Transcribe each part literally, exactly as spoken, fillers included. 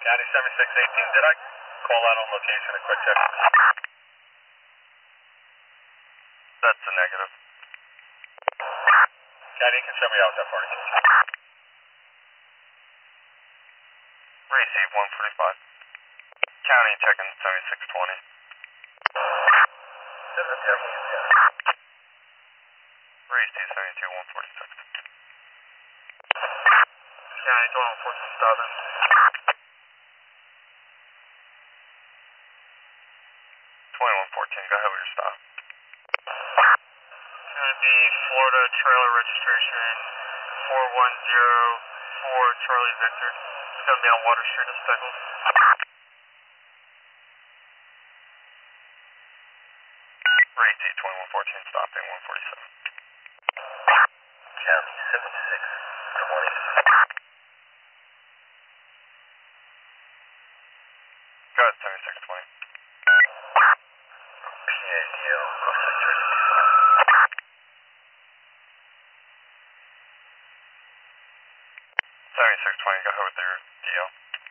County seventy-six eighteen, did I call out on location? A quick check. That's a negative. County, you can show me out that forty. Receive one forty-five. County checking seventy-six twenty. Receive seventy-two one forty-six. County twenty-one fourteen, stop in. twenty-one fourteen, go ahead with your stop. It's going to be Florida trailer registration four one zero four Charlie Victor. It's going to be on Water Street at Steckles. Receive twenty-one fourteen, stopping one forty-seven. County seventy-six twenty. Go ahead, seventy-six twenty. P A D L, cross sector seventy-six twenty, go ahead with your D L.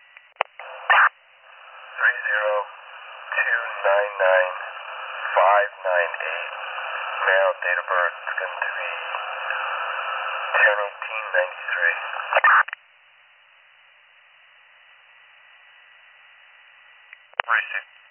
three zero two nine nine five nine eight. Male, date of birth is going to be ten eighteen ninety-three. Receive.